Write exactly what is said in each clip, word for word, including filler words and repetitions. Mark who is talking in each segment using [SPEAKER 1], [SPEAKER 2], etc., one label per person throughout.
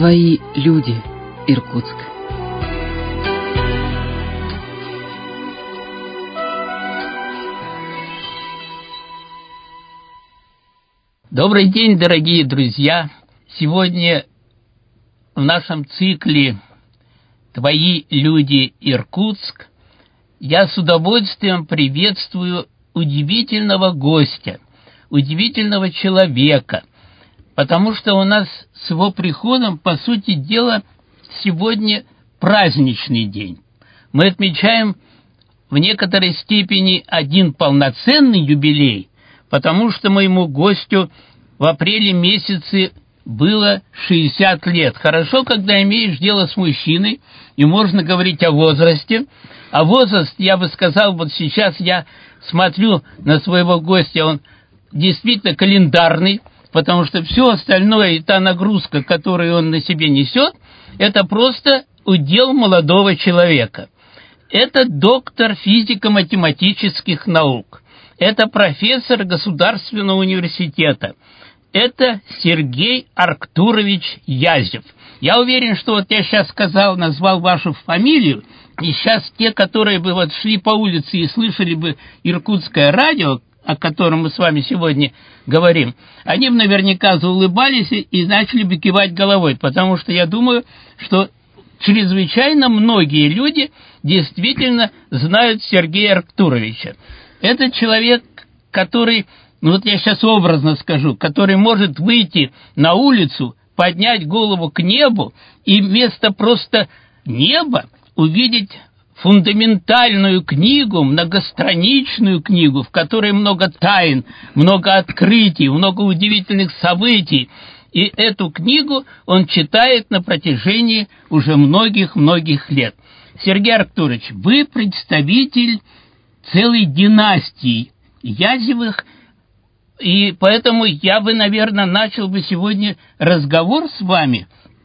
[SPEAKER 1] Твои люди, Иркутск.
[SPEAKER 2] Добрый день, дорогие друзья! Сегодня в нашем цикле «Твои люди, Иркутск» я с удовольствием приветствую удивительного гостя, удивительного человека, потому что у нас с его приходом, по сути дела, сегодня праздничный день. Мы отмечаем в некоторой степени один полноценный юбилей, потому что моему гостю в апреле месяце было шестьдесят лет. Хорошо, когда имеешь дело с мужчиной, и можно говорить о возрасте. А возраст, я бы сказал, вот сейчас я смотрю на своего гостя, он действительно календарный, потому что все остальное, и та нагрузка, которую он на себе несет, это просто удел молодого человека. Это доктор физико-математических наук. Это профессор Государственного университета. Это Сергей Арктурович Язев. Я уверен, что вот я сейчас сказал, назвал вашу фамилию, и сейчас те, которые бы вот шли по улице и слышали бы иркутское радио, о котором мы с вами сегодня говорим, они бы наверняка заулыбались и начали бы кивать головой, потому что я думаю, что чрезвычайно многие люди действительно знают Сергея Арктуровича. Это человек, который, ну вот я сейчас образно скажу, который может выйти на улицу, поднять голову к небу и вместо просто неба увидеть фундаментальную книгу, многостраничную книгу, в которой много тайн, много открытий, много удивительных событий. И эту книгу он читает на протяжении уже многих-многих лет. Сергей Арктурович, вы представитель целой династии Язевых, и поэтому я бы, наверное, начал бы сегодня разговор с вами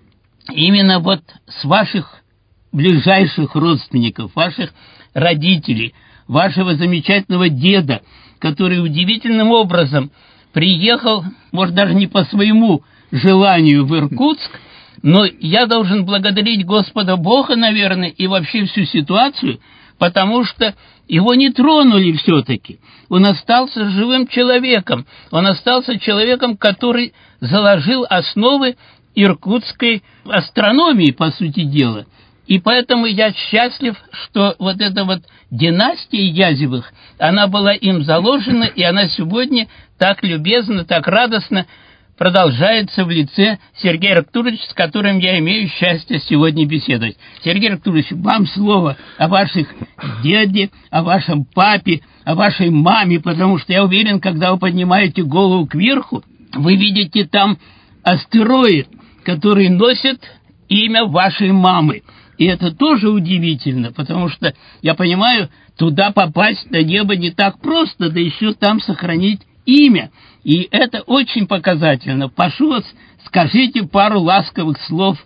[SPEAKER 2] именно вот с ваших ближайших родственников, ваших родителей, вашего замечательного деда, который удивительным образом приехал, может, даже не по своему желанию в Иркутск, но я должен благодарить Господа Бога, наверное, и вообще всю ситуацию, потому что его не тронули все-таки. Он остался живым человеком, он остался человеком, который заложил основы иркутской астрономии, по сути дела. И поэтому я счастлив, что вот эта вот династия Язевых, она была им заложена, и она сегодня так любезно, так радостно продолжается в лице Сергея Арктуровича, с которым я имею счастье сегодня беседовать. Сергей Арктурович, вам слово о ваших деде, о вашем папе, о вашей маме, потому что я уверен, когда вы поднимаете голову кверху, вы видите там астероид, который носит имя вашей мамы. И это тоже удивительно, потому что, я понимаю, туда попасть на небо не так просто, да еще там сохранить имя. И это очень показательно. Прошу вас, скажите пару ласковых слов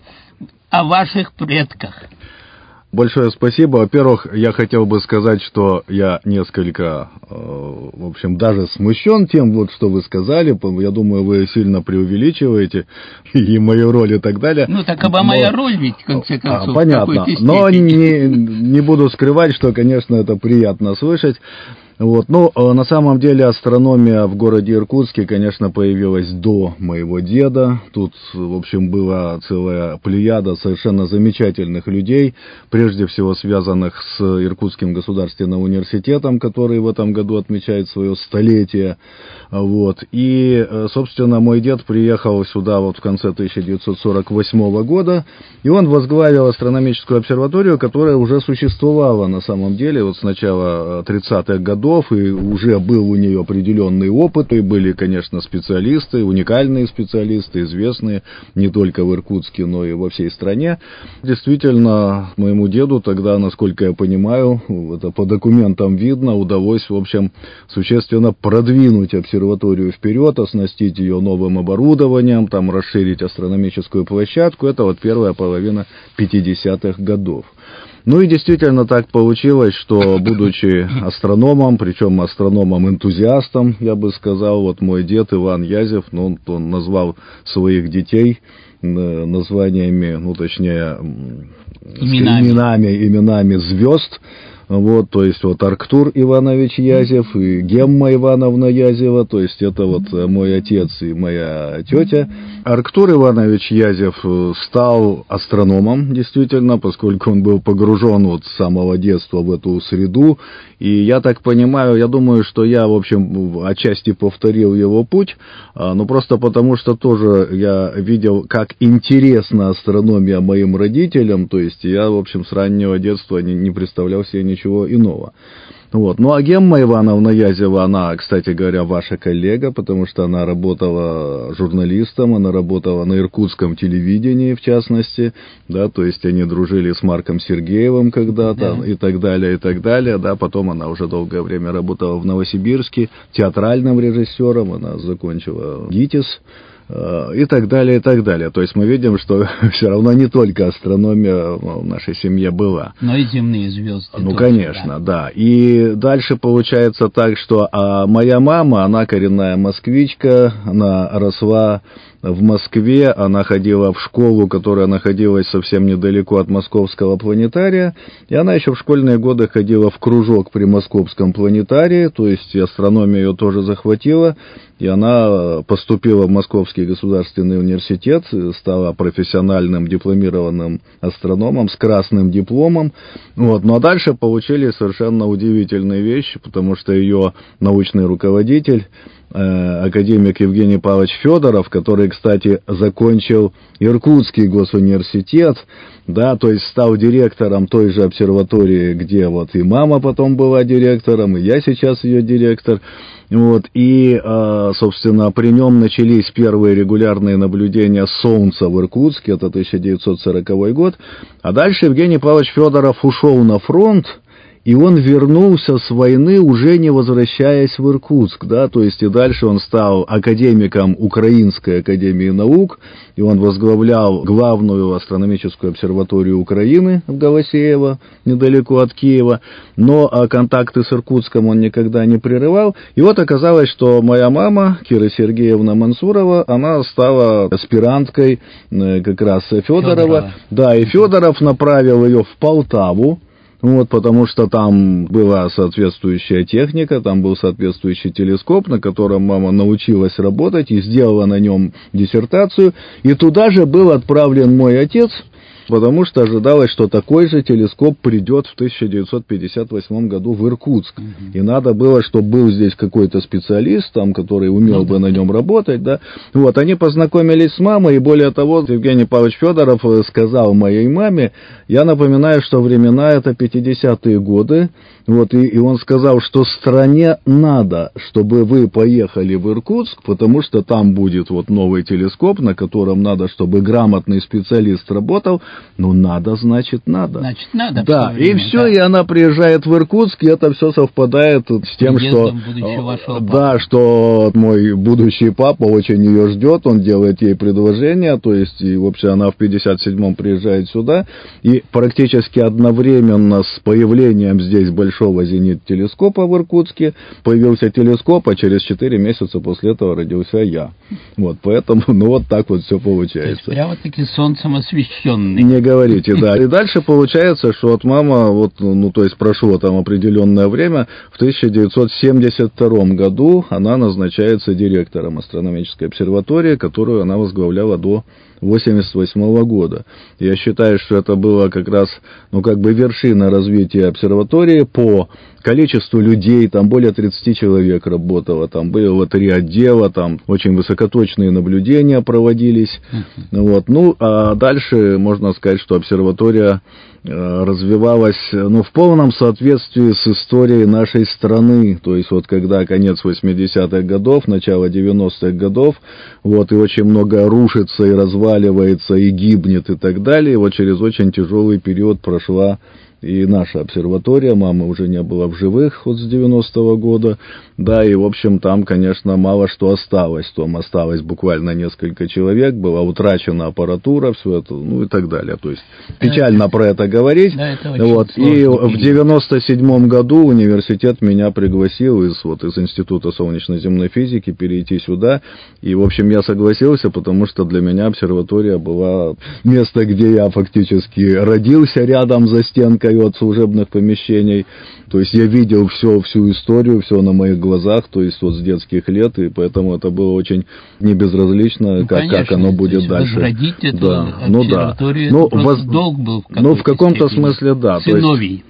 [SPEAKER 2] о ваших предках.
[SPEAKER 3] Большое спасибо. Во-первых, я хотел бы сказать, что я несколько, э, в общем, даже смущен тем, вот, что вы сказали. Я думаю, вы сильно преувеличиваете и мою роль и так далее.
[SPEAKER 2] Ну, так оба
[SPEAKER 3] Но...
[SPEAKER 2] моя роль ведь, в конце концов.
[SPEAKER 3] А, понятно. Но не, не буду скрывать, что, конечно, это приятно слышать. Вот. Ну, на самом деле астрономия в городе Иркутске, конечно, появилась до моего деда. Тут, в общем, была целая плеяда совершенно замечательных людей, прежде всего связанных с Иркутским государственным университетом, который в этом году отмечает свое столетие. Вот. И, собственно, мой дед приехал сюда вот в конце тысяча девятьсот сорок восьмого года, и он возглавил астрономическую обсерваторию, которая уже существовала на самом деле вот с начала тридцатых годов, и уже был у нее определенный опыт, и были, конечно, специалисты, уникальные специалисты, известные не только в Иркутске, но и во всей стране. Действительно, моему деду тогда, насколько я понимаю, это по документам видно, удалось, в общем, существенно продвинуть обсерваторию вперед, оснастить ее новым оборудованием, там расширить астрономическую площадку. Это вот первая половина пятидесятых годов. Ну и действительно так получилось, что, будучи астрономом, причем астрономом-энтузиастом, я бы сказал, вот мой дед Иван Язев, ну, он, он назвал своих детей названиями, ну, точнее,
[SPEAKER 2] именами,
[SPEAKER 3] именами, именами звезд. Вот, то есть вот Арктур Иванович Язев и Гемма Ивановна Язева, то есть это вот мой отец и моя тетя. Арктур Иванович Язев стал астрономом, действительно, поскольку он был погружен вот с самого детства в эту среду. И я так понимаю, я думаю, что я, в общем, отчасти повторил его путь, но просто потому, что тоже я видел, как интересна астрономия моим родителям, то есть я, в общем, с раннего детства не, не представлял себе ничего иного. Вот. Ну, а Гемма Ивановна Язева, она, кстати говоря, ваша коллега, потому что она работала журналистом, она работала на иркутском телевидении, в частности, да, то есть они дружили с Марком Сергеевым когда-то, да, и так далее, и так далее, да, потом она уже долгое время работала в Новосибирске театральным режиссером, она закончила ГИТИС, и так далее, и так далее. То есть мы видим, что все равно не только астрономия в нашей семье была.
[SPEAKER 2] Но и земные звезды.
[SPEAKER 3] Ну,
[SPEAKER 2] тоже,
[SPEAKER 3] конечно, да.
[SPEAKER 2] да.
[SPEAKER 3] И дальше получается так, что а моя мама, она коренная москвичка, она росла в Москве, она ходила в школу, которая находилась совсем недалеко от Московского планетария, и она еще в школьные годы ходила в кружок при Московском планетарии, то есть астрономия ее тоже захватила, и она поступила в Московский государственный университет, стала профессиональным дипломированным астрономом с красным дипломом. Вот. Ну а дальше получили совершенно удивительные вещи, потому что ее научный руководитель, академик Евгений Павлович Федоров, который, кстати, закончил Иркутский госуниверситет, да, то есть стал директором той же обсерватории, где вот и мама потом была директором, и я сейчас ее директор. Вот, и, собственно, при нем начались первые регулярные наблюдения Солнца в Иркутске, это тысяча девятьсот сороковой год, а дальше Евгений Павлович Федоров ушел на фронт, и он вернулся с войны, уже не возвращаясь в Иркутск, да, то есть и дальше он стал академиком Украинской академии наук, и он возглавлял главную астрономическую обсерваторию Украины в Голосеево, недалеко от Киева, но контакты с Иркутском он никогда не прерывал. И вот оказалось, что моя мама, Кира Сергеевна Мансурова, она стала аспиранткой как раз Федорова, Федорова. Да, и Федоров направил ее в Полтаву. Вот, потому что там была соответствующая техника, там был соответствующий телескоп, на котором мама научилась работать и сделала на нем диссертацию. И туда же был отправлен мой отец, потому что ожидалось, что такой же телескоп придет в тысяча девятьсот пятьдесят восьмом году в Иркутск. Uh-huh. И надо было, чтобы был здесь какой-то специалист, там, который умел uh-huh. бы на нем работать. Да? Вот, они познакомились с мамой, и более того, Евгений Павлович Федоров сказал моей маме, я напоминаю, что времена это пятидесятые годы, вот, и, и он сказал, что стране надо, чтобы вы поехали в Иркутск, потому что там будет вот новый телескоп, на котором надо, чтобы грамотный специалист работал. Ну, надо, значит, надо.
[SPEAKER 2] Значит, надо.
[SPEAKER 3] Да,
[SPEAKER 2] время,
[SPEAKER 3] и все,
[SPEAKER 2] да.
[SPEAKER 3] и она приезжает в Иркутск, и это все совпадает с тем, что... Да, что мой будущий папа очень ее ждет, он делает ей предложение, то есть, и, в общем, она в пятьдесят седьмом приезжает сюда, и практически одновременно с появлением здесь большого зенит-телескопа в Иркутске появился телескоп, а через четыре месяца после этого родился я. Вот, поэтому, ну, вот так вот все получается.
[SPEAKER 2] То есть, прямо-таки солнцем освещенный.
[SPEAKER 3] Не говорите, да. И дальше получается, что вот мама, вот, ну, то есть прошло там определенное время, в тысяча девятьсот семьдесят втором году она назначается директором астрономической обсерватории, которую она возглавляла до восемьдесят восьмого года. Я считаю, что это было как раз, ну, как бы вершина развития обсерватории по количеству людей, там более тридцати человек работало, там было три отдела, там очень высокоточные наблюдения проводились. Uh-huh. Вот. Ну, а дальше можно сказать, что обсерватория развивалась, ну, в полном соответствии с историей нашей страны, то есть вот когда конец восьмидесятых годов, начало девяностых годов, вот, и очень много рушится и разваливается, и гибнет, и так далее, и вот через очень тяжелый период прошла и наша обсерватория, мамы уже не было в живых вот с девяностого года, да, и, в общем, там, конечно, мало что осталось, там осталось буквально несколько человек, была утрачена аппаратура, все это, ну и так далее, то есть печально про это говорить,
[SPEAKER 2] да, это
[SPEAKER 3] вот, и в девяносто седьмом году университет меня пригласил из, вот, из Института солнечно-земной физики перейти сюда, и, в общем, я согласился, потому что для меня обсерватория была место, где я фактически родился, рядом за стенкой от служебных помещений, то есть я видел все, всю историю, все на моих глазах, то есть вот с детских лет, и поэтому это было очень небезразлично, ну, как, конечно, как оно будет дальше.
[SPEAKER 2] Возродить эту
[SPEAKER 3] да.
[SPEAKER 2] обсерваторию,
[SPEAKER 3] ну,
[SPEAKER 2] это
[SPEAKER 3] да.
[SPEAKER 2] просто
[SPEAKER 3] ну,
[SPEAKER 2] долг был. В
[SPEAKER 3] ну, в каком-то смысле, да.
[SPEAKER 2] Сыновей.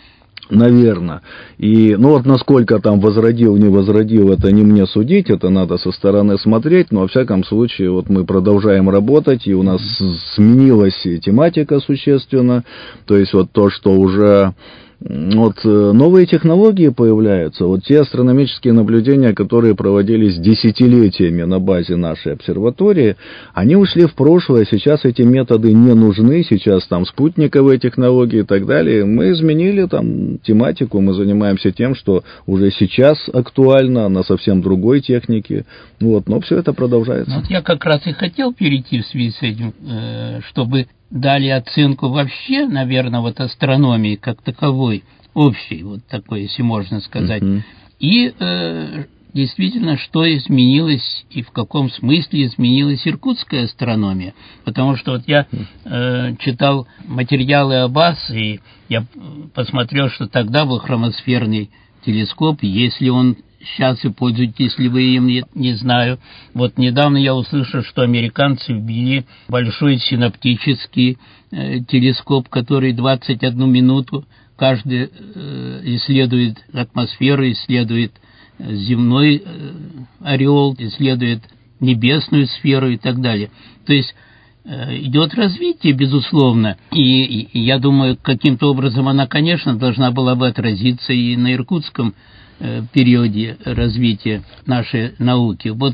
[SPEAKER 3] Наверное. И, ну вот насколько там возродил, не возродил, это не мне судить, это надо со стороны смотреть, но во всяком случае вот мы продолжаем работать, и у нас mm-hmm. сменилась тематика существенно, то есть вот то, что уже... Вот новые технологии появляются, вот те астрономические наблюдения, которые проводились десятилетиями на базе нашей обсерватории, они ушли в прошлое, сейчас эти методы не нужны, сейчас там спутниковые технологии и так далее. Мы изменили там тематику, мы занимаемся тем, что уже сейчас актуально, на совсем другой технике, вот, но все это продолжается.
[SPEAKER 2] Вот я как раз и хотел перейти в связи с этим, чтобы... дали оценку вообще, наверное, вот астрономии как таковой, общей, вот такой, если можно сказать. Uh-huh. И э, действительно, что изменилось и в каком смысле изменилась иркутская астрономия. Потому что вот я э, читал материалы об АС, и я посмотрел, что тогда был хромосферный телескоп, если он... Сейчас вы пользуетесь ли вы им, не, не знаю. Вот недавно я услышал, что американцы ввели большой синаптический э, телескоп, который двадцать одну минуту каждый э, исследует атмосферу, исследует э, земной э, ореол, исследует небесную сферу и так далее. То есть э, идет развитие, безусловно, и, и я думаю, каким-то образом она, конечно, должна была бы отразиться и на иркутском периоде развития нашей науки. Вот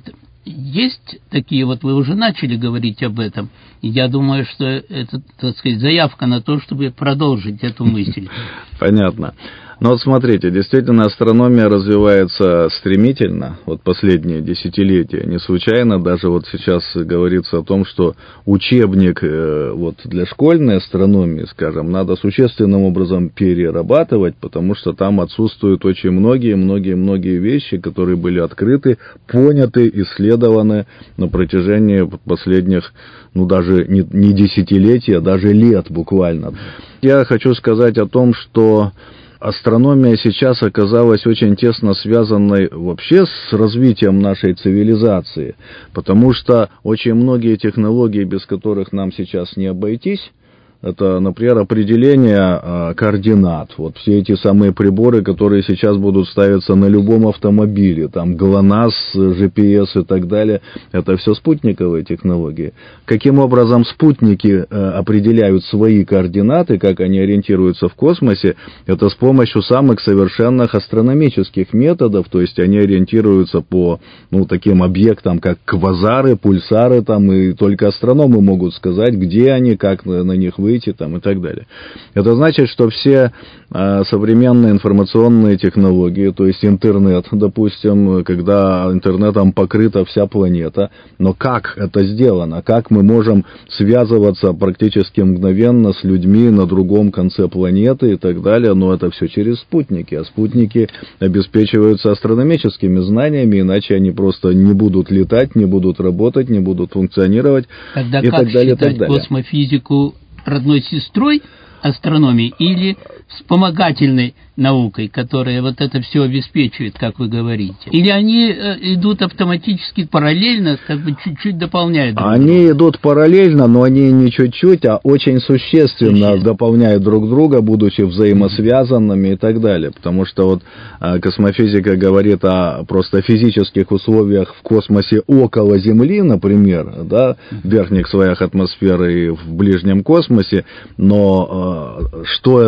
[SPEAKER 2] есть такие, вот вы уже начали говорить об этом, и я думаю, что это, так сказать, заявка на то, чтобы продолжить эту мысль.
[SPEAKER 3] Понятно. Ну вот смотрите, действительно астрономия развивается стремительно, вот последние десятилетия, не случайно, даже вот сейчас говорится о том, что учебник вот для школьной астрономии, скажем, надо существенным образом перерабатывать, потому что там отсутствуют очень многие-многие-многие вещи, которые были открыты, поняты, исследованы на протяжении последних, ну даже не, не десятилетий, а даже лет буквально. Я хочу сказать о том, что астрономия сейчас оказалась очень тесно связанной вообще с развитием нашей цивилизации, потому что очень многие технологии, без которых нам сейчас не обойтись, это, например, определение э, координат. Вот все эти самые приборы, которые сейчас будут ставиться на любом автомобиле, там ГЛОНАСС, джи пи эс и так далее, это все спутниковые технологии. Каким образом спутники э, определяют свои координаты, как они ориентируются в космосе, это с помощью самых совершенных астрономических методов, то есть они ориентируются по, ну, таким объектам, как квазары, пульсары, там, и только астрономы могут сказать, где они, как на, на них выйти, там, и так далее. Это значит, что все э, современные информационные технологии, то есть интернет, допустим, когда интернетом покрыта вся планета, но как это сделано? Как мы можем связываться практически мгновенно с людьми на другом конце планеты и так далее? Но это все через спутники, а спутники обеспечиваются астрономическими знаниями, иначе они просто не будут летать, не будут работать, не будут функционировать.
[SPEAKER 2] Тогда
[SPEAKER 3] и
[SPEAKER 2] как
[SPEAKER 3] так далее,
[SPEAKER 2] считать
[SPEAKER 3] так далее.
[SPEAKER 2] Космофизику родной сестрой астрономии или вспомогательной наукой, которая вот это все обеспечивает, как вы говорите? Или они идут автоматически параллельно, как бы чуть-чуть дополняют друг друга?
[SPEAKER 3] Они идут параллельно, но они не чуть-чуть, а очень существенно Существенно. дополняют друг друга, будучи взаимосвязанными и так далее. Потому что вот космофизика говорит о просто физических условиях в космосе около Земли, например, да, в верхних слоях атмосферы и в ближнем космосе, но что это за условия?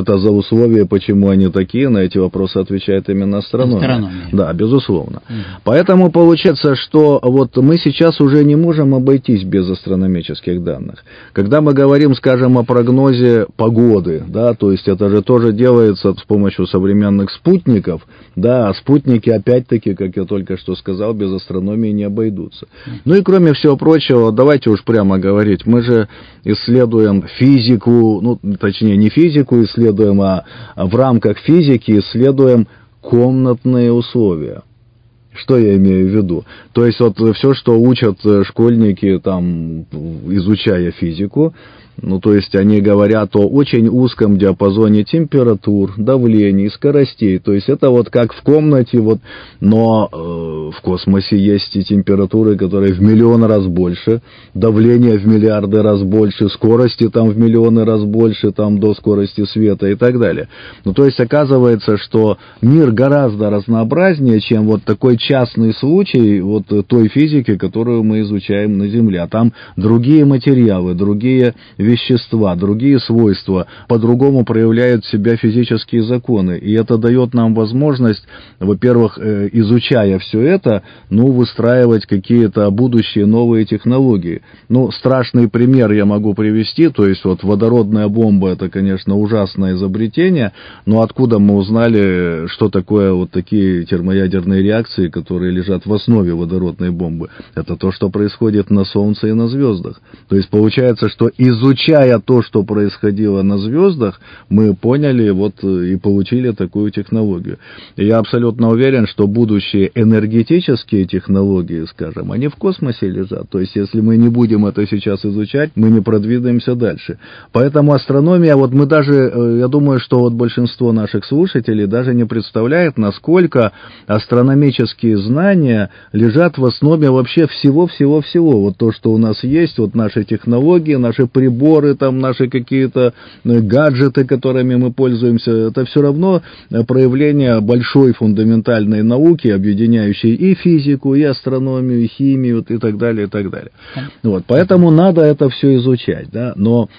[SPEAKER 3] условия, почему они такие, на эти вопросы отвечает именно астрономия.
[SPEAKER 2] Астрономия.
[SPEAKER 3] Да, безусловно.
[SPEAKER 2] Угу.
[SPEAKER 3] Поэтому получается, что вот мы сейчас уже не можем обойтись без астрономических данных. Когда мы говорим, скажем, о прогнозе погоды, да, то есть это же тоже делается с помощью современных спутников, да, а спутники, опять-таки, как я только что сказал, без астрономии не обойдутся. Ну и кроме всего прочего, давайте уж прямо говорить, мы же исследуем физику, ну, точнее, не физику исследуем, а в рамках физики исследуем комнатные условия. Что я имею в виду? То есть вот все, что учат школьники, там, изучая физику, ну, то есть они говорят о очень узком диапазоне температур, давлений, скоростей. То есть это вот как в комнате, вот, но э, в космосе есть и температуры, которые в миллион раз больше, давление в миллиарды раз больше, скорости там в миллионы раз больше, там до скорости света и так далее. Ну, то есть оказывается, что мир гораздо разнообразнее, чем вот такой частный случай вот той физики, которую мы изучаем на Земле. А там другие материалы, другие вещества, другие свойства, по-другому проявляют себя физические законы. И это дает нам возможность, во-первых, изучая все это, ну, выстраивать какие-то будущие новые технологии. Ну, страшный пример я могу привести, то есть вот водородная бомба, это, конечно, ужасное изобретение, но откуда мы узнали, что такое вот такие термоядерные реакции, которые лежат в основе водородной бомбы? Это то, что происходит на Солнце и на звездах. То есть получается, что изучая Изучая то, что происходило на звездах, мы поняли вот и получили такую технологию. И я абсолютно уверен, что будущие энергетические технологии, скажем, они в космосе лежат. То есть, если мы не будем это сейчас изучать, мы не продвинемся дальше. Поэтому астрономия, вот мы даже, я думаю, что вот большинство наших слушателей даже не представляет, насколько астрономические знания лежат в основе вообще всего-всего-всего. Вот то, что у нас есть, вот наши технологии, наши приборы, там наши какие-то гаджеты, которыми мы пользуемся, это все равно проявление большой фундаментальной науки, объединяющей и физику, и астрономию, и химию, и так далее, и так далее. Вот, поэтому надо это все изучать, да, но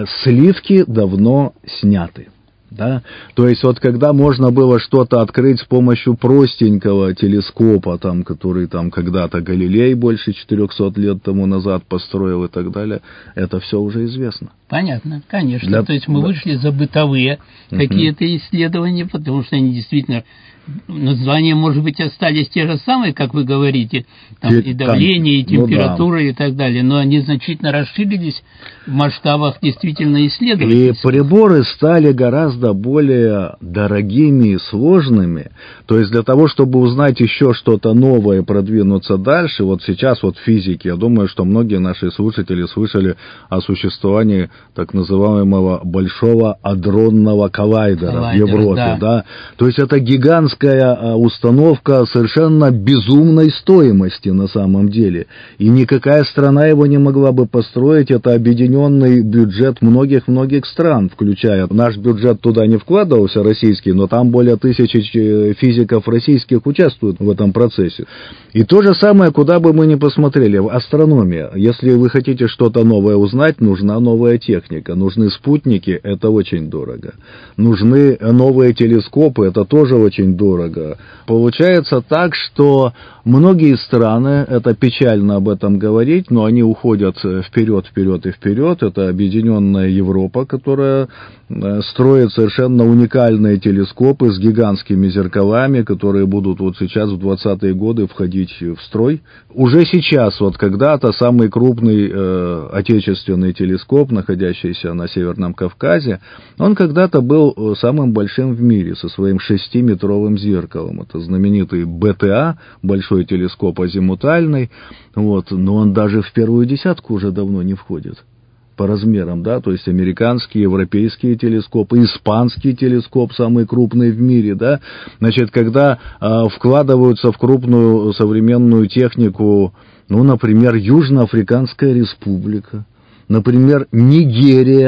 [SPEAKER 3] сливки давно сняты. Да? То есть вот когда можно было что-то открыть с помощью простенького телескопа, там, который там когда-то Галилей больше четырехсот лет тому назад построил и так далее, это все уже известно.
[SPEAKER 2] Понятно, конечно.
[SPEAKER 3] Для...
[SPEAKER 2] То есть мы вышли за бытовые uh-huh. какие-то исследования, потому что они действительно, названия, может быть, остались те же самые, как вы говорите, там, Те... и давление, там... и температура, ну, да. и так далее, но они значительно расширились в масштабах действительно исследований.
[SPEAKER 3] И приборы стали гораздо более дорогими и сложными. То есть для того, чтобы узнать еще что-то новое, продвинуться дальше, вот сейчас вот в физике, я думаю, что многие наши слушатели слышали о существовании так называемого Большого адронного коллайдера Коллайдер, в Европе. Да. Да? То есть это гигантская установка совершенно безумной стоимости на самом деле. И никакая страна его не могла бы построить. Это объединенный бюджет многих-многих стран, включая наш бюджет туда не вкладывался, российский, но там более тысячи физиков российских участвуют в этом процессе. И то же самое, куда бы мы ни посмотрели, астрономия. Если вы хотите что-то новое узнать, нужна новая техника, нужны спутники, это очень дорого. Нужны новые телескопы, это тоже очень дорого. Получается так, что многие страны, это печально об этом говорить, но они уходят вперед, вперед и вперед. Это объединенная Европа, которая строит совершенно уникальные телескопы с гигантскими зеркалами, которые будут вот сейчас в двадцатые годы входить в строй. Уже сейчас, вот когда-то самый крупный э, отечественный телескоп, находящийся на Северном Кавказе, он когда-то был самым большим в мире со своим шестиметровым зеркалом. Это знаменитый бэ тэ а, большой телескоп азимутальный, вот, но он даже в первую десятку уже давно не входит по размерам, да, то есть американские, европейские телескопы, испанский телескоп, самый крупный в мире, да, значит, когда э, вкладываются в крупную современную технику, ну, например, Южноафриканская республика, например, Нигерия,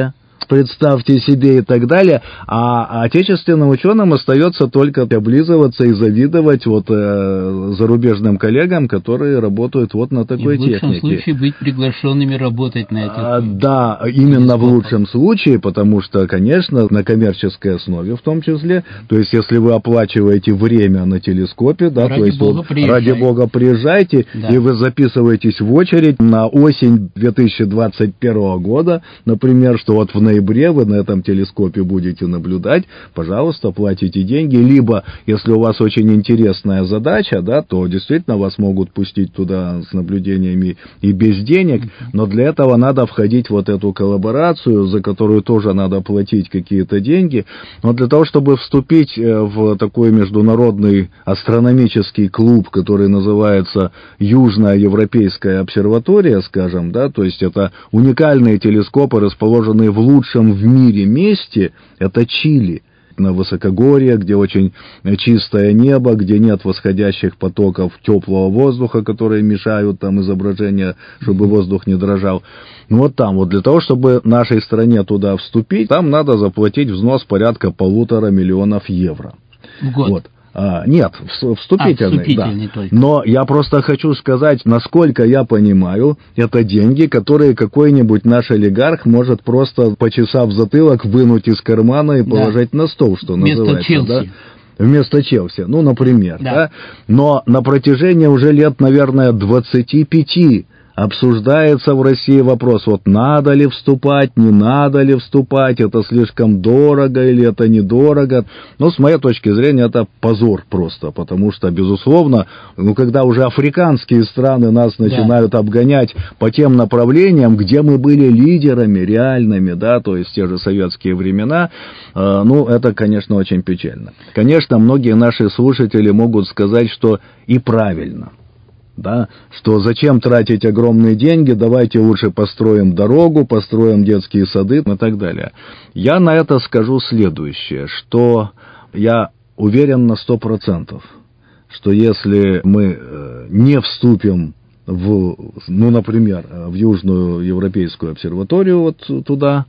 [SPEAKER 3] представьте себе, и так далее. А отечественным ученым остается только облизываться и завидовать вот э, зарубежным коллегам, которые работают вот на такой технике.
[SPEAKER 2] И в лучшем случае быть приглашенными работать на этих
[SPEAKER 3] а, Да, именно в лучшем случае, потому что, конечно, на коммерческой основе в том числе, то есть если вы оплачиваете время на телескопе, да,
[SPEAKER 2] ради
[SPEAKER 3] то есть
[SPEAKER 2] бога,
[SPEAKER 3] вот, ради бога приезжайте,
[SPEAKER 2] да.
[SPEAKER 3] и вы записываетесь в очередь на осень две тысячи двадцать первого года, например, что вот в ноябре вы на этом телескопе будете наблюдать, пожалуйста, платите деньги, либо, если у вас очень интересная задача, да, то действительно вас могут пустить туда с наблюдениями и без денег, но для этого надо входить в вот эту коллаборацию, за которую тоже надо платить какие-то деньги, но для того, чтобы вступить в такой международный астрономический клуб, который называется Южная Европейская обсерватория, скажем, да, то есть это уникальные телескопы, расположенные в лучшем в мире месте, это Чили, на высокогорье, где очень чистое небо, где нет восходящих потоков теплого воздуха, которые мешают там изображение, чтобы воздух не дрожал. Ну вот там, вот для того, чтобы нашей стране туда вступить, там надо заплатить взнос порядка полутора миллионов евро.
[SPEAKER 2] В год?
[SPEAKER 3] Вот. А, нет, вступительный,
[SPEAKER 2] а, вступительный
[SPEAKER 3] да.
[SPEAKER 2] только.
[SPEAKER 3] Но я просто хочу сказать, насколько я понимаю, это деньги, которые какой-нибудь наш олигарх может просто, почесав затылок, вынуть из кармана и положить да. на стол, что
[SPEAKER 2] вместо
[SPEAKER 3] называется.
[SPEAKER 2] Челси.
[SPEAKER 3] Да? Вместо Челси, ну, например.
[SPEAKER 2] Да.
[SPEAKER 3] Да? Но на протяжении уже лет, наверное, двадцати пяти обсуждается в России вопрос, вот надо ли вступать, не надо ли вступать, это слишком дорого или это недорого. Но с моей точки зрения это позор просто, потому что, безусловно, ну, когда уже африканские страны нас начинают да. обгонять по тем направлениям, где мы были лидерами реальными, да, то есть те же советские времена, э, ну, это, конечно, очень печально. Конечно, многие наши слушатели могут сказать, что и правильно. Да, что зачем тратить огромные деньги, давайте лучше построим дорогу, построим детские сады и так далее. Я на это скажу следующее, что я уверен на сто процентов, что если мы не вступим в, ну, например, в Южную Европейскую обсерваторию, вот туда,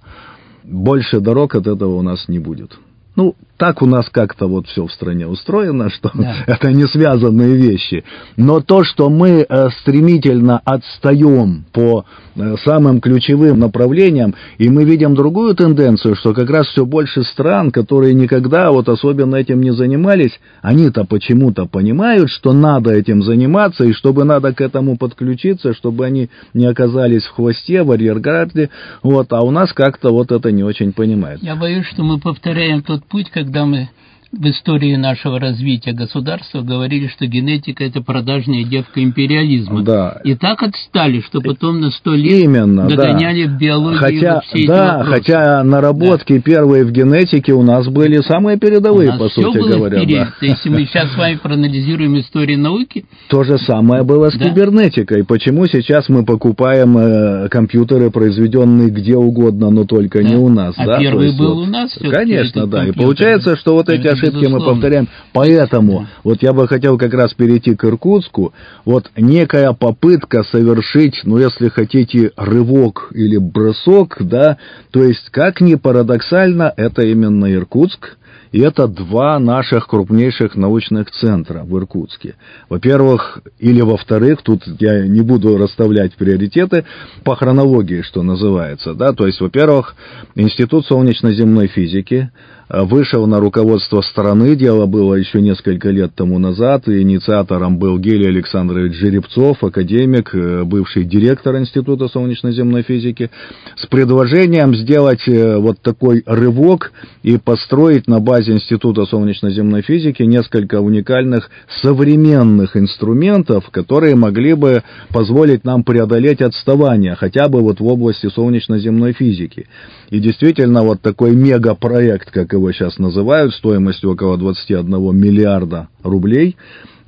[SPEAKER 3] больше дорог от этого у нас не будет. Ну, так у нас как-то вот все в стране устроено, что да. это не связанные вещи. Но то, что мы э, стремительно отстаем по э, самым ключевым направлениям, и мы видим другую тенденцию, что как раз все больше стран, которые никогда вот особенно этим не занимались, они-то почему-то понимают, что надо этим заниматься, и чтобы надо к этому подключиться, чтобы они не оказались в хвосте, в арьергарде, вот, а у нас как-то вот это не очень понимают.
[SPEAKER 2] Я боюсь, что мы повторяем тот путь, когда мы в истории нашего развития государства говорили, что генетика – это продажная девка империализма. Да. И так отстали, что потом на сто лет Именно, догоняли да. в биологии
[SPEAKER 3] хотя,
[SPEAKER 2] все эти
[SPEAKER 3] да,
[SPEAKER 2] вопросы.
[SPEAKER 3] Хотя наработки да. первые в генетике у нас были самые передовые, по сути
[SPEAKER 2] было
[SPEAKER 3] говоря.
[SPEAKER 2] Вперед.
[SPEAKER 3] Да.
[SPEAKER 2] Если мы сейчас с вами проанализируем историю науки...
[SPEAKER 3] То же самое было с да. кибернетикой. Почему сейчас мы покупаем э, компьютеры, произведенные где угодно, но только да. не у нас?
[SPEAKER 2] А
[SPEAKER 3] да?
[SPEAKER 2] первый был
[SPEAKER 3] вот,
[SPEAKER 2] у нас?
[SPEAKER 3] Конечно, да. И получается, что вот эти ошибки безусловно. мы повторяем. Поэтому, вот я бы хотел как раз перейти к Иркутску, вот некая попытка совершить, ну, если хотите, рывок или бросок, да, то есть, как ни парадоксально, это именно Иркутск, и это два наших крупнейших научных центра в Иркутске. Во-первых, или во-вторых, тут я не буду расставлять приоритеты, по хронологии, что называется, да, то есть, во-первых, Институт солнечно-земной физики вышел на руководство страны, дело было еще несколько лет тому назад, и инициатором был Гелий Александрович Жеребцов, академик, бывший директор Института солнечно-земной физики, с предложением сделать вот такой рывок и построить на базе Института солнечно-земной физики несколько уникальных современных инструментов, которые могли бы позволить нам преодолеть отставание, хотя бы вот в области солнечно-земной физики. И действительно, вот такой мегапроект, как его сейчас называют, стоимостью около двадцать один миллиарда рублей,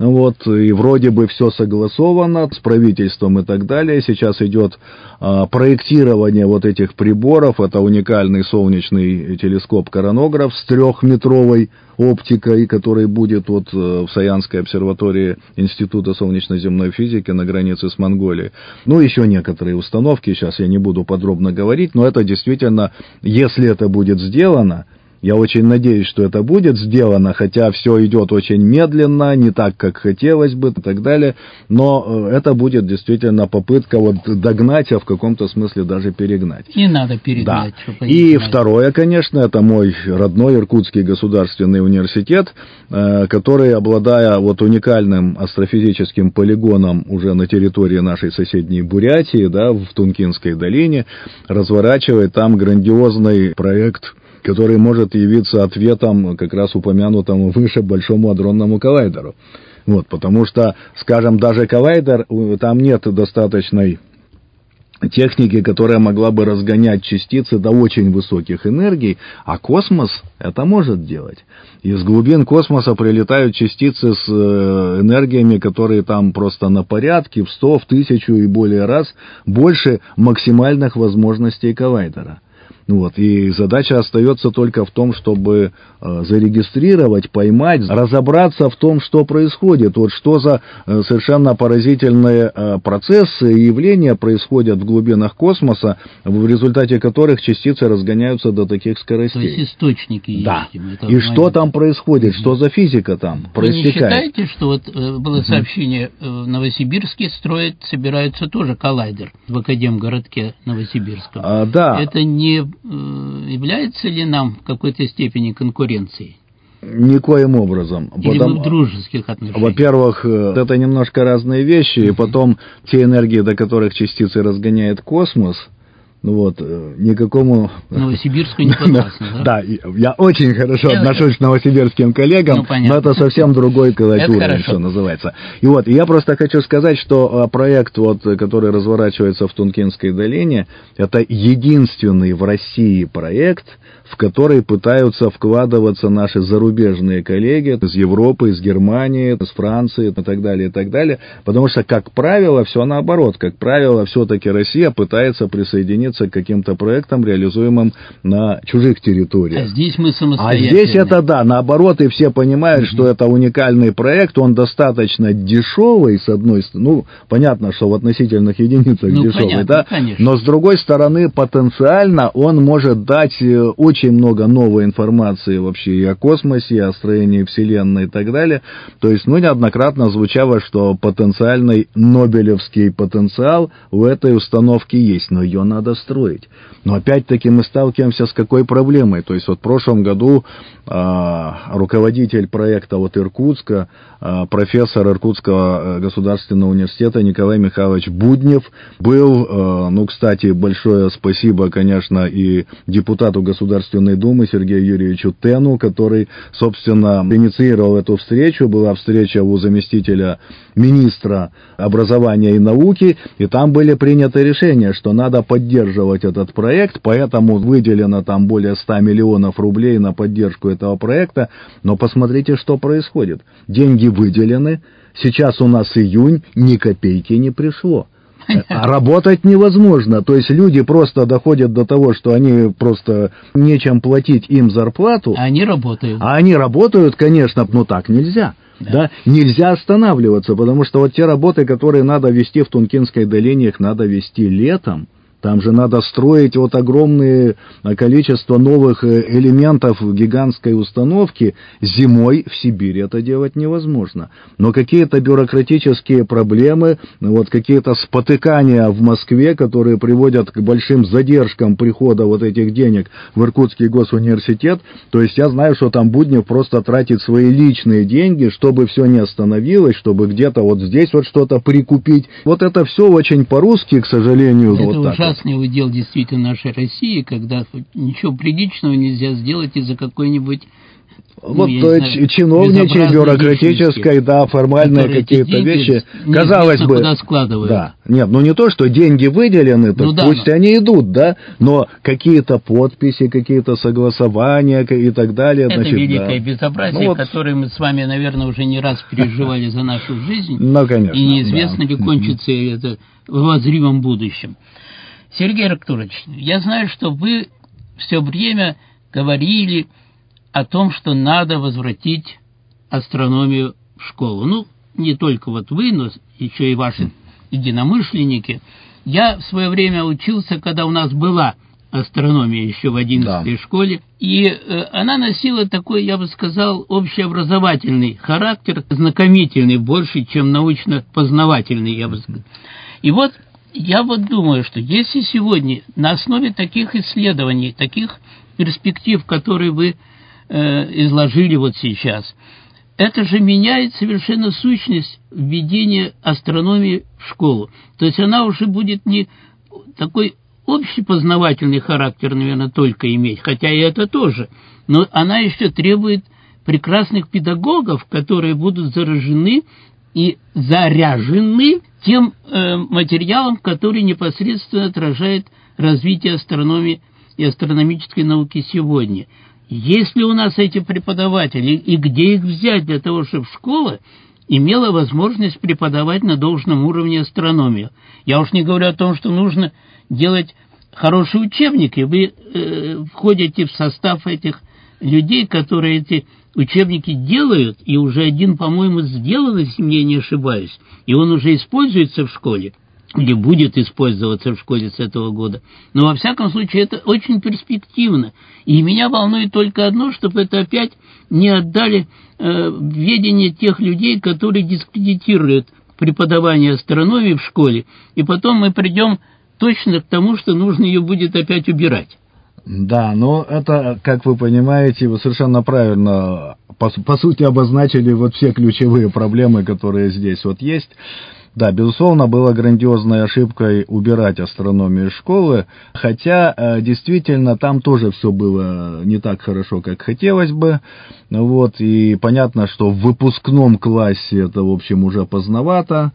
[SPEAKER 3] вот, и вроде бы все согласовано с правительством и так далее. Сейчас идет а, проектирование вот этих приборов. Это уникальный солнечный телескоп-коронограф с трехметровой оптикой, который будет вот в Саянской обсерватории Института солнечно-земной физики на границе с Монголией. Ну, еще некоторые установки, сейчас я не буду подробно говорить, но это действительно, если это будет сделано, я очень надеюсь, что это будет сделано, хотя все идет очень медленно, не так, как хотелось бы и так далее, но это будет действительно попытка вот догнать, а в каком-то смысле даже перегнать.
[SPEAKER 2] Не надо перегнать.
[SPEAKER 3] Да. И второе, конечно, это мой родной Иркутский государственный университет, который, обладая вот уникальным астрофизическим полигоном уже на территории нашей соседней Бурятии, да, в Тункинской долине, разворачивает там грандиозный проект, который может явиться ответом как раз упомянутому выше Большому адронному коллайдеру. Вот, потому что, скажем, даже коллайдер, там нет достаточной техники, которая могла бы разгонять частицы до очень высоких энергий, а космос это может делать. Из глубин космоса прилетают частицы с энергиями, которые там просто на порядке, в сто, в тысячу и более раз больше максимальных возможностей коллайдера. Вот, и задача остается только в том, чтобы э, зарегистрировать, поймать, разобраться в том, что происходит. Вот что за э, совершенно поразительные э, процессы и явления происходят в глубинах космоса, в результате которых частицы разгоняются до таких скоростей.
[SPEAKER 2] То есть источники
[SPEAKER 3] да.
[SPEAKER 2] есть.
[SPEAKER 3] И что там происходит, что за физика там
[SPEAKER 2] Вы
[SPEAKER 3] проистекает.
[SPEAKER 2] не считаете, что вот э, было сообщение, э, в Новосибирске строят, собираются тоже коллайдер в Академгородке Новосибирском?
[SPEAKER 3] А, да.
[SPEAKER 2] Это не является ли нам в какой-то степени конкуренцией?
[SPEAKER 3] Никоим образом.
[SPEAKER 2] Или
[SPEAKER 3] Потому,
[SPEAKER 2] мы в дружеских отношениях?
[SPEAKER 3] Во-первых, это немножко разные вещи, и потом те энергии, до которых частицы разгоняет космос, ну вот, никакому...
[SPEAKER 2] Новосибирску не подвластно, да?
[SPEAKER 3] Да, я очень хорошо отношусь к новосибирским коллегам, ну, но это совсем другой уровень, что называется. И вот, я просто хочу сказать, что проект, вот, который разворачивается в Тункинской долине, это единственный в России проект, в который пытаются вкладываться наши зарубежные коллеги из Европы, из Германии, из Франции и так далее, и так далее, потому что, как правило, все наоборот, как правило, все-таки Россия пытается присоединиться к каким-то проектам, реализуемым на чужих территориях.
[SPEAKER 2] А здесь мы самостоятельные.
[SPEAKER 3] А здесь это, да, наоборот, и все понимают, mm-hmm. что это уникальный проект, он достаточно дешевый, с одной стороны, ну, понятно, что в относительных единицах ну, дешевый, понятно, да, конечно. Но с другой стороны, потенциально он может дать очень много новой информации вообще и о космосе, и о строении Вселенной и так далее. То есть, ну, неоднократно звучало, что потенциальный нобелевский потенциал у этой установки есть, но ее надо строить. Но опять-таки мы сталкиваемся с какой проблемой? То есть вот в прошлом году э, руководитель проекта вот Иркутска, э, профессор Иркутского государственного университета Николай Михайлович Буднев был, э, ну, кстати, большое спасибо, конечно, и депутату Государственной Думы Сергею Юрьевичу Тену, который, собственно, инициировал эту встречу. Была встреча у заместителя министра образования и науки, и там были приняты решения, что надо поддерживать этот проект, поэтому выделено там более ста миллионов рублей на поддержку этого проекта. Но посмотрите, что происходит. Деньги выделены, сейчас у нас июнь, ни копейки не пришло. А работать невозможно. То есть люди просто доходят до того, что они просто нечем платить им зарплату.
[SPEAKER 2] А они работают.
[SPEAKER 3] А они работают, конечно, но так нельзя. Да. Да, нельзя останавливаться, потому что вот те работы, которые надо вести в Тункинской долине, их надо вести летом. Там же надо строить вот огромное количество новых элементов гигантской установки. Зимой в Сибири это делать невозможно. Но какие-то бюрократические проблемы, вот какие-то спотыкания в Москве, которые приводят к большим задержкам прихода вот этих денег в Иркутский госуниверситет. То есть я знаю, что там Буднев просто тратит свои личные деньги, чтобы все не остановилось, чтобы где-то вот здесь вот что-то прикупить. Вот это все очень по-русски, к сожалению.
[SPEAKER 2] Это
[SPEAKER 3] вот так.
[SPEAKER 2] Ужасный удел действительно нашей России, когда ничего приличного нельзя сделать из-за какой-нибудь
[SPEAKER 3] Вот
[SPEAKER 2] ну,
[SPEAKER 3] то есть чиновничьей, бюрократической, да, формальные какие-то вещи, казалось бы,
[SPEAKER 2] куда складывают.
[SPEAKER 3] Да, нет, ну не то, что деньги выделены, так ну, да, пусть но... они идут, да, но какие-то подписи, какие-то согласования и так далее.
[SPEAKER 2] Это
[SPEAKER 3] значит,
[SPEAKER 2] великое
[SPEAKER 3] да.
[SPEAKER 2] безобразие, ну, вот... которое мы с вами, наверное, уже не раз переживали за нашу жизнь,
[SPEAKER 3] ну, конечно,
[SPEAKER 2] и неизвестно
[SPEAKER 3] да.
[SPEAKER 2] ли кончится это в обозримом будущем. Сергей Арктурович, я знаю, что вы все время говорили о том, что надо возвратить астрономию в школу. Ну, не только вот вы, но еще и ваши единомышленники. Я в свое время учился, когда у нас была астрономия еще в одиннадцатой да. школе, и э, она носила такой, я бы сказал, общеобразовательный характер, знакомительный больше, чем научно-познавательный, я бы сказал. И вот я вот думаю, что если сегодня на основе таких исследований, таких перспектив, которые вы э, изложили вот сейчас, это же меняет совершенно сущность введения астрономии в школу. То есть она уже будет не такой общепознавательный характер, наверное, только иметь, хотя и это тоже, но она еще требует прекрасных педагогов, которые будут заражены и заряжены тем э, материалом, который непосредственно отражает развитие астрономии и астрономической науки сегодня. Есть ли у нас эти преподаватели и где их взять для того, чтобы школа имела возможность преподавать на должном уровне астрономию? Я уж не говорю о том, что нужно делать хорошие учебники. Вы э, входите в состав этих людей, которые эти учебники делают, и уже один, по-моему, сделан, если я не ошибаюсь, и он уже используется в школе, или будет использоваться в школе с этого года. Но, во всяком случае, это очень перспективно. И меня волнует только одно, чтобы это опять не отдали э, в ведение тех людей, которые дискредитируют преподавание астрономии в школе, и потом мы придем точно к тому, что нужно ее будет опять убирать.
[SPEAKER 3] Да, но это, как вы понимаете, вы совершенно правильно, по, по сути, обозначили вот все ключевые проблемы, которые здесь вот есть. Да, безусловно, было грандиозной ошибкой убирать астрономию из школы, хотя действительно там тоже все было не так хорошо, как хотелось бы. Вот, и понятно, что в выпускном классе это, в общем, уже поздновато,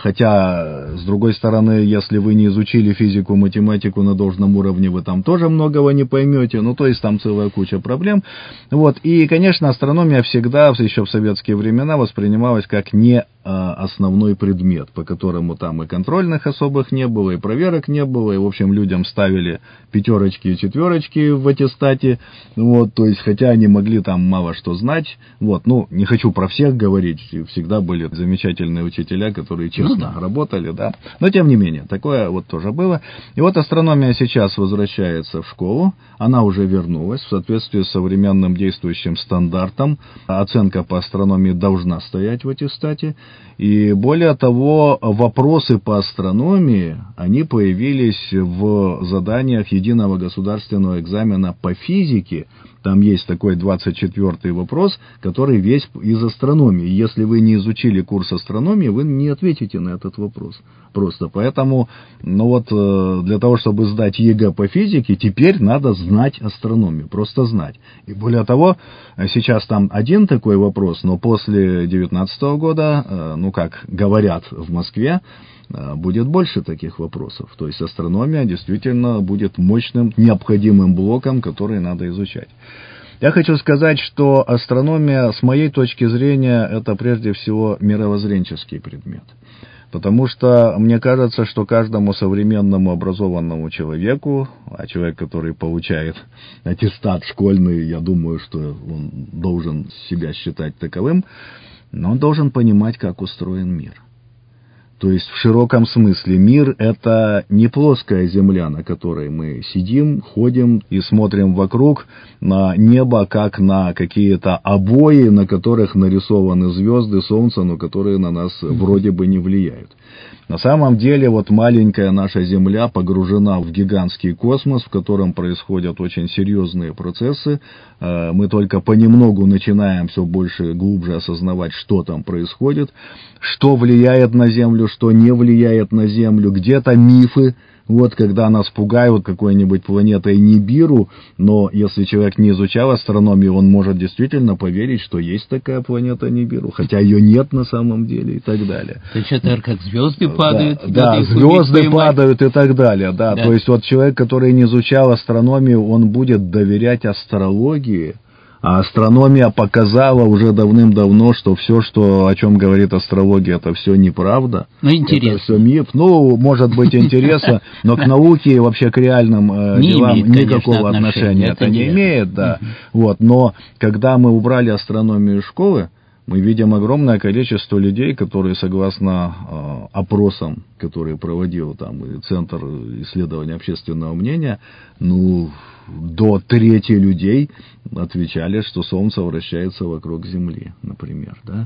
[SPEAKER 3] хотя, с другой стороны, если вы не изучили физику, математику на должном уровне, вы там тоже многого не поймете, ну, то есть там целая куча проблем. Вот, и, конечно, астрономия всегда, еще в советские времена, воспринималась как не основной предмет, по которому там и контрольных особых не было, и проверок не было, и, в общем, людям ставили пятерочки и четверочки в аттестате, вот, то есть, хотя они могли там мало что знать, вот, ну, не хочу про всех говорить, всегда были замечательные учителя, которые честно ну, да. работали, да, но, тем не менее, такое вот тоже было, и вот астрономия сейчас возвращается в школу, она уже вернулась, в соответствии с современным действующим стандартом, оценка по астрономии должна стоять в аттестате. И более того, вопросы по астрономии, они появились в заданиях единого государственного экзамена по физике. Там есть такой двадцать четвёртый вопрос, который весь из астрономии. Если вы не изучили курс астрономии, вы не ответите на этот вопрос. Просто поэтому, ну вот, для того, чтобы сдать ЕГЭ по физике, теперь надо знать астрономию, просто знать. И более того, сейчас там один такой вопрос, но после девятнадцатого года, ну как говорят в Москве, будет больше таких вопросов. То есть астрономия действительно будет мощным, необходимым блоком, который надо изучать. Я хочу сказать, что астрономия, с моей точки зрения, это прежде всего мировоззренческий предмет. Потому что мне кажется, что каждому современному образованному человеку, а человек, который получает аттестат школьный, я думаю, что он должен себя считать таковым, но он должен понимать, как устроен мир. То есть в широком смысле мир — это не плоская земля, на которой мы сидим, ходим и смотрим вокруг на небо, как на какие-то обои, на которых нарисованы звезды, солнце, но которые на нас вроде бы не влияют. На самом деле вот маленькая наша Земля погружена в гигантский космос, в котором происходят очень серьезные процессы. Мы только понемногу начинаем все больше и глубже осознавать, что там происходит, что влияет на Землю, что не влияет на Землю, где-то мифы. Вот, когда нас пугают какой-нибудь планетой Нибиру, но если человек не изучал астрономию, он может действительно поверить, что есть такая планета Нибиру, хотя ее нет на самом деле и так далее.
[SPEAKER 2] То есть это как звезды падают?
[SPEAKER 3] Да, да звезды падают и так далее, да.
[SPEAKER 2] да.
[SPEAKER 3] То есть вот человек, который не изучал астрономию, он будет доверять астрологии. А астрономия показала уже давным-давно, что все, что, о чем говорит астрология, это все неправда.
[SPEAKER 2] Ну, интересно.
[SPEAKER 3] Это все миф. Ну, может быть, интересно, но к науке и вообще к реальным э,
[SPEAKER 2] не
[SPEAKER 3] делам
[SPEAKER 2] имеет,
[SPEAKER 3] никакого
[SPEAKER 2] конечно,
[SPEAKER 3] отношения это не имеет, да. Вот, но когда мы убрали астрономию из школы, мы видим огромное количество людей, которые, согласно э, опросам, которые проводил там Центр исследования общественного мнения, ну, до трети людей отвечали, что Солнце вращается вокруг Земли, например, да.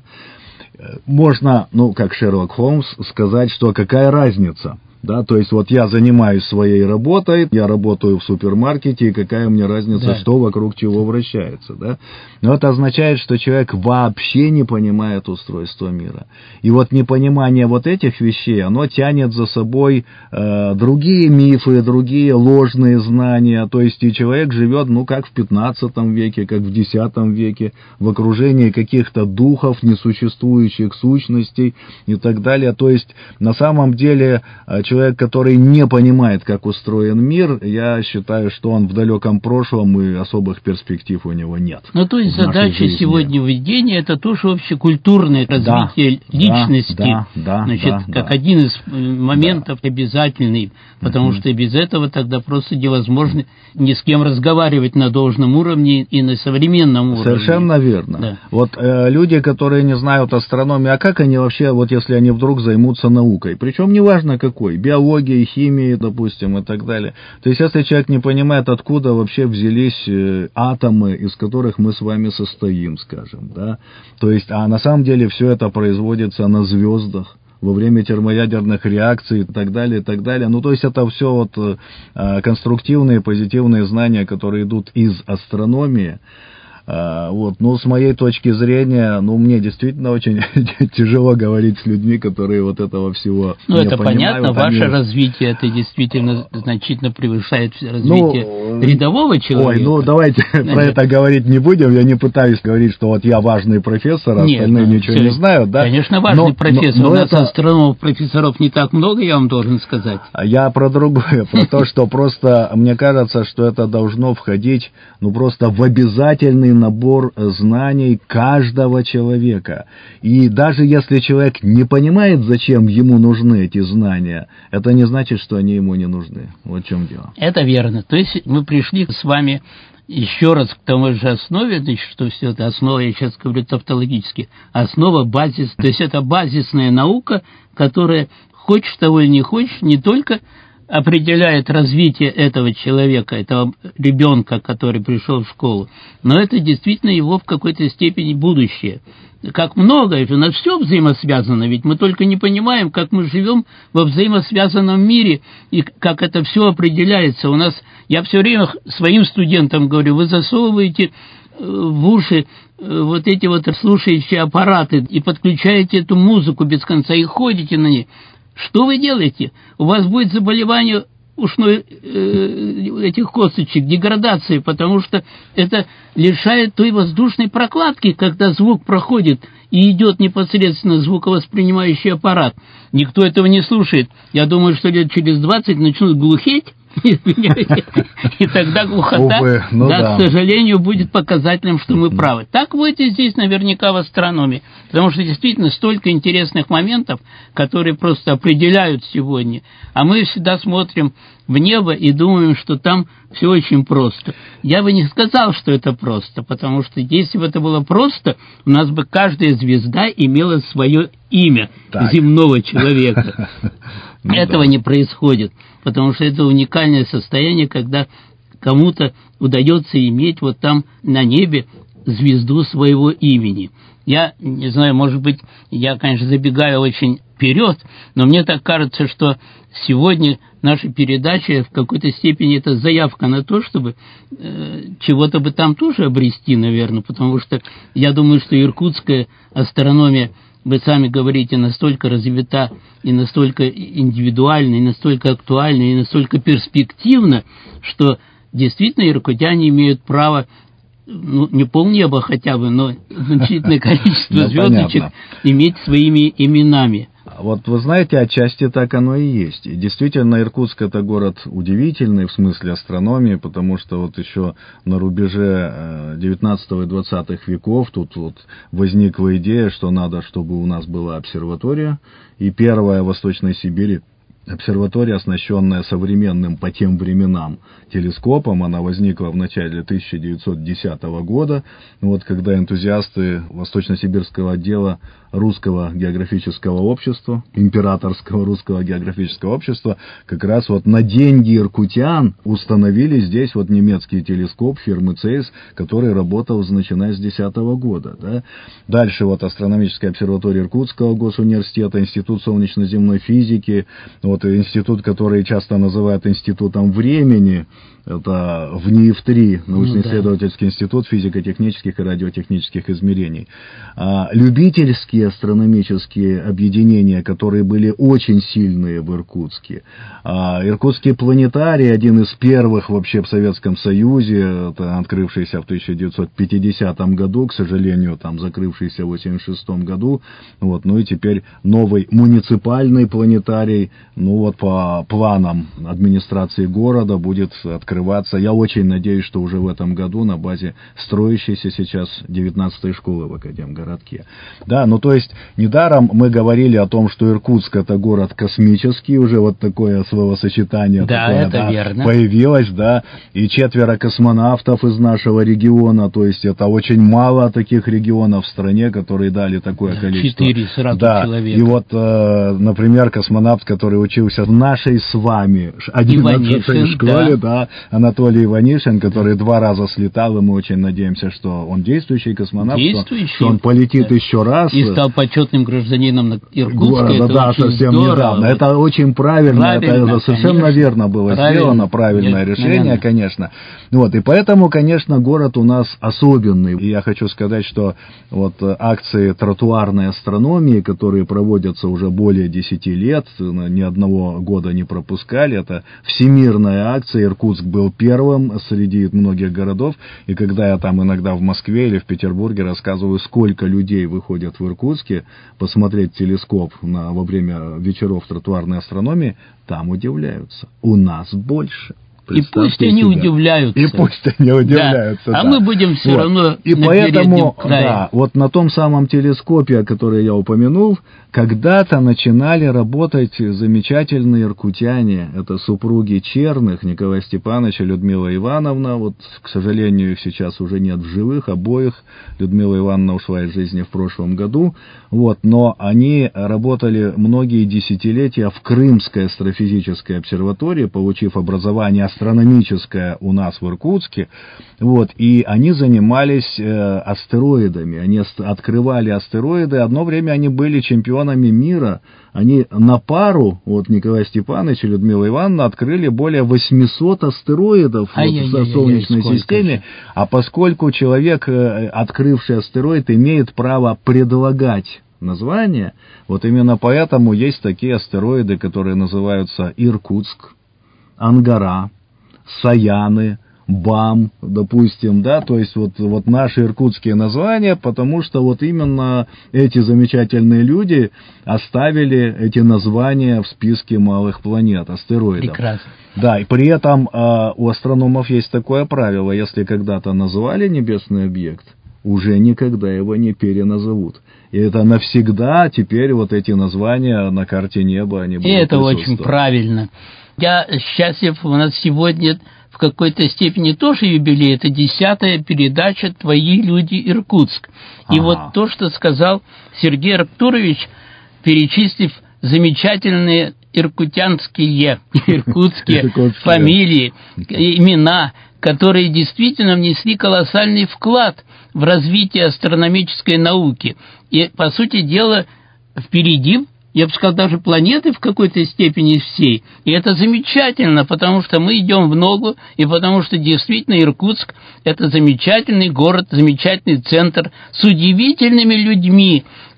[SPEAKER 3] Можно, ну, как Шерлок Холмс, сказать, что какая разница, да, то есть вот я занимаюсь своей работой, я работаю в супермаркете, и какая мне разница, да. что вокруг чего вращается, да. Но это означает, что человек вообще не понимает устройство мира. И вот непонимание вот этих вещей, оно тянет за собой э, другие мифы, другие ложные знания, то есть и человек живет, ну, как в пятнадцатом веке, как в десятом веке, в окружении каких-то духов, несуществующих сущностей и так далее. То есть на самом деле человек, который не понимает, как устроен мир, я считаю, что он в далеком прошлом и особых перспектив у него нет.
[SPEAKER 2] Ну, то есть задача сегодня введения — это тоже общекультурное развитие
[SPEAKER 3] да,
[SPEAKER 2] личности,
[SPEAKER 3] да, да,
[SPEAKER 2] значит,
[SPEAKER 3] да,
[SPEAKER 2] как
[SPEAKER 3] да.
[SPEAKER 2] один из моментов да. обязательный, потому uh-huh. что без этого тогда просто невозможно ни с кем разговаривать на должном уровне и на современном уровне.
[SPEAKER 3] Совершенно верно. Да. Вот э, люди, которые не знают астрономию, а как они вообще, вот если они вдруг займутся наукой, причем неважно какой, биологией, химией, допустим, и так далее. То есть если человек не понимает, откуда вообще взялись э, атомы, из которых мы с вами состоим, скажем, да, то есть, а на самом деле все это производится на звездах, во время термоядерных реакций и так далее, и так далее. Ну, то есть это все вот э, конструктивные, позитивные знания, которые идут из астрономии. Uh, вот, ну, с моей точки зрения, ну, мне действительно очень тяжело говорить с людьми, которые вот этого всего
[SPEAKER 2] ну,
[SPEAKER 3] не
[SPEAKER 2] это
[SPEAKER 3] понимают.
[SPEAKER 2] понятно,
[SPEAKER 3] Они...
[SPEAKER 2] ваше развитие, это действительно значительно превышает развитие ну, рядового человека.
[SPEAKER 3] Ой, ну, давайте про это говорить не будем, я не пытаюсь говорить, что вот я важный профессор, а
[SPEAKER 2] Нет,
[SPEAKER 3] остальные
[SPEAKER 2] ну,
[SPEAKER 3] ничего
[SPEAKER 2] все,
[SPEAKER 3] не знают, да?
[SPEAKER 2] Конечно, важный но, профессор, но, но у нас это... астрономов, профессоров не так много, я вам должен сказать.
[SPEAKER 3] Я про другое, про то, что просто, мне кажется, что это должно входить, ну, просто в обязательный набор знаний каждого человека. И даже если человек не понимает, зачем ему нужны эти знания, это не значит, что они ему не нужны. Вот в чем дело.
[SPEAKER 2] Это верно. То есть мы пришли с вами еще раз к тому же основе, значит, что все это основа, я сейчас говорю тавтологически, основа, базис, то есть это базисная наука, которая, хочешь того или не хочешь, не только определяет развитие этого человека, этого ребенка, который пришел в школу, но это действительно его в какой-то степени будущее. Как много, у нас все взаимосвязано, ведь мы только не понимаем, как мы живем во взаимосвязанном мире и как это все определяется. У нас, я все время своим студентам говорю, вы засовываете в уши вот эти вот слушающие аппараты и подключаете эту музыку без конца и ходите на ней. Что вы делаете? У вас будет заболевание ушной э, этих косточек, деградация, потому что это лишает той воздушной прокладки, когда звук проходит и идет непосредственно звуковоспринимающий аппарат. Никто этого не слушает. Я думаю, что лет через двадцать начнут глухеть, и тогда глухота, Увы, ну да, да, к сожалению, будет показателем, что мы правы. Так будет и здесь наверняка в астрономии, потому что действительно столько интересных моментов, которые просто определяют сегодня, а мы всегда смотрим в небо и думаем, что там все очень просто. Я бы не сказал, что это просто, потому что если бы это было просто, у нас бы каждая звезда имела свое имя так. земного человека. Ну, Этого да. не происходит, потому что это уникальное состояние, когда кому-то удается иметь вот там на небе звезду своего имени. Я не знаю, может быть, я, конечно, забегаю очень вперед, но мне так кажется, что сегодня наша передача в какой-то степени это заявка на то, чтобы э, чего-то бы там тоже обрести, наверное, потому что я думаю, что иркутская астрономия вы сами говорите, настолько развита и настолько индивидуальна, и настолько актуальна, и настолько перспективна, что действительно иркутяне имеют право, ну, не полнеба хотя бы, но значительное количество звездочек иметь своими именами.
[SPEAKER 3] Вот вы знаете, отчасти так оно и есть. И действительно, Иркутск — это город удивительный в смысле астрономии, потому что вот еще на рубеже девятнадцатого и двадцатого веков тут вот возникла идея, что надо, чтобы у нас была обсерватория. И первая в Восточной Сибири обсерватория, оснащенная современным по тем временам телескопом, она возникла в начале тысяча девятьсот десятого года, вот, когда энтузиасты Восточно-Сибирского отдела Русского географического общества, Императорского Русского географического общества, как раз вот на деньги иркутян установили здесь вот немецкий телескоп фирмы Цейс, который работал, начиная с десятого года. Да? Дальше вот астрономическая обсерватория Иркутского госуниверситета, Институт солнечно-земной физики, вот институт, который часто называют институтом времени, это в НИИФ-три, научно-исследовательский институт физико-технических и радиотехнических измерений. А, любительские астрономические объединения, которые были очень сильные в Иркутске. А, Иркутский планетарий, один из первых вообще в Советском Союзе, это открывшийся в тысяча девятьсот пятидесятом году, к сожалению, там закрывшийся в восемьдесят шестом году. Вот, ну и теперь новый муниципальный планетарий, ну вот по планам администрации города будет открыт. Я очень надеюсь, что уже в этом году на базе строящейся сейчас девятнадцатой школы в Академгородке. Да, ну то есть недаром мы говорили о том, что Иркутск — это город космический, уже вот такое словосочетание
[SPEAKER 2] да,
[SPEAKER 3] такое,
[SPEAKER 2] это
[SPEAKER 3] да,
[SPEAKER 2] верно.
[SPEAKER 3] Появилось, да, и четверо космонавтов из нашего региона, то есть это очень мало таких регионов в стране, которые дали такое
[SPEAKER 2] да,
[SPEAKER 3] количество.
[SPEAKER 2] Четыре сразу
[SPEAKER 3] да,
[SPEAKER 2] человека.
[SPEAKER 3] И вот, э, например, космонавт, который учился в нашей с вами одиннадцатой школе, да, да Анатолий Иванишин, который два раза слетал, и мы очень надеемся, что он действующий космонавт,
[SPEAKER 2] действующий,
[SPEAKER 3] что он полетит да. еще раз.
[SPEAKER 2] И стал почетным гражданином Иркутска.
[SPEAKER 3] Города,
[SPEAKER 2] это
[SPEAKER 3] да,
[SPEAKER 2] очень
[SPEAKER 3] совсем
[SPEAKER 2] здорово.
[SPEAKER 3] недавно. Это очень правильно,
[SPEAKER 2] правильно
[SPEAKER 3] это совершенно
[SPEAKER 2] конечно.
[SPEAKER 3] верно было
[SPEAKER 2] правильно.
[SPEAKER 3] сделано, правильное Нет, решение,
[SPEAKER 2] наверное.
[SPEAKER 3] конечно. Вот, и поэтому, конечно, город у нас особенный. И я хочу сказать, что вот акции тротуарной астрономии, которые проводятся уже более десяти лет, ни одного года не пропускали, это всемирная акция, Иркутск был первым среди многих городов, и когда я там иногда в Москве или в Петербурге рассказываю, сколько людей выходят в Иркутске посмотреть телескоп на, во время вечеров тротуарной астрономии, там удивляются. У нас больше.
[SPEAKER 2] И пусть они себя. удивляются.
[SPEAKER 3] И пусть они удивляются,
[SPEAKER 2] да. А
[SPEAKER 3] да.
[SPEAKER 2] мы будем все
[SPEAKER 3] вот.
[SPEAKER 2] равно
[SPEAKER 3] и
[SPEAKER 2] на
[SPEAKER 3] поэтому,
[SPEAKER 2] крае.
[SPEAKER 3] да, вот на том самом телескопе, который я упомянул, когда-то начинали работать замечательные иркутяне. Это супруги Черных, Николай Степанович и Людмила Ивановна. Вот, к сожалению, их сейчас уже нет в живых, обоих. Людмила Ивановна ушла из жизни в прошлом году. Вот, но они работали многие десятилетия в Крымской астрофизической обсерватории, получив образование астрономическое у нас в Иркутске, вот, и они занимались э, астероидами, они открывали астероиды, одно время они были чемпионами мира, они на пару, вот Николай Степанович и Людмила Ивановна открыли более восьмисот астероидов вот, в Солнечной системе, а поскольку человек, открывший астероид, имеет право предлагать название, вот именно поэтому есть такие астероиды, которые называются Иркутск, Ангара, Саяны, Бам, допустим, да, то есть вот, вот наши иркутские названия, потому что вот именно эти замечательные люди оставили эти названия в списке малых планет, астероидов.
[SPEAKER 2] Прекрасно.
[SPEAKER 3] Да, и при этом э, у астрономов есть такое правило, если когда-то назвали небесный объект, уже никогда его не переназовут. И это навсегда теперь вот эти названия на карте неба, они будут
[SPEAKER 2] И это
[SPEAKER 3] присутствовать.
[SPEAKER 2] очень правильно. Я счастлив, у нас сегодня в какой-то степени тоже юбилей. Это десятая передача «Твои люди, Иркутск». И ага. вот то, что сказал Сергей Арктурович, перечислив замечательные иркутянские, иркутские фамилии, имена, которые действительно внесли колоссальный вклад в развитие астрономической науки. И, по сути дела, впереди, я бы сказал, даже планеты в какой-то степени всей. И это замечательно, потому что мы идем в ногу, и потому что действительно Иркутск – это замечательный город, замечательный центр с удивительными людьми,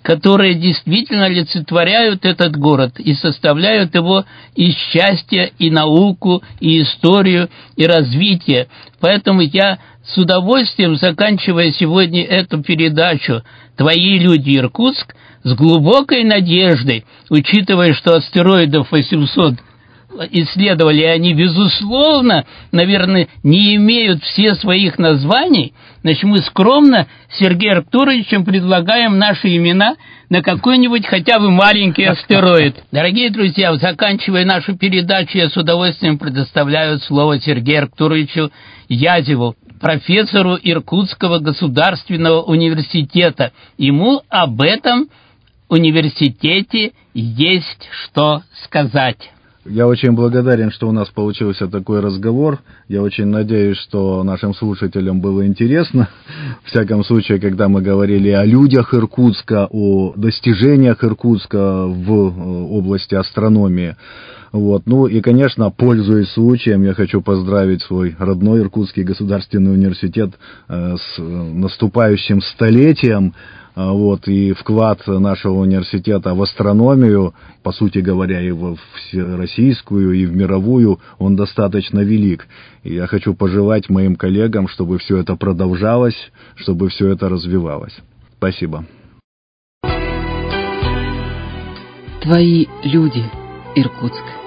[SPEAKER 2] которые действительно олицетворяют этот город и составляют его и счастье, и науку, и историю, и развитие. Поэтому я с удовольствием, заканчивая сегодня эту передачу «Твои люди, Иркутск», с глубокой надеждой, учитывая, что астероидов восемьсот исследовали, они, безусловно, наверное, не имеют все своих названий, значит, мы скромно с Сергеем Артуровичем предлагаем наши имена на какой-нибудь хотя бы маленький астероид. Дорогие друзья, заканчивая нашу передачу, я с удовольствием предоставляю слово Сергею Артуровичу Язеву, профессору Иркутского государственного университета. Ему об этом университете есть что сказать.
[SPEAKER 3] Я очень благодарен, что у нас получился такой разговор. Я очень надеюсь, что нашим слушателям было интересно. В всяком случае, когда мы говорили о людях Иркутска, о достижениях Иркутска в области астрономии. Вот. Ну и, конечно, пользуясь случаем, я хочу поздравить свой родной Иркутский государственный университет э, с наступающим столетием. Вот, и вклад нашего университета в астрономию, по сути говоря, и в всероссийскую, и в мировую, он достаточно велик. И я хочу пожелать моим коллегам, чтобы все это продолжалось, чтобы все это развивалось. Спасибо.
[SPEAKER 1] Твои люди, Иркутск.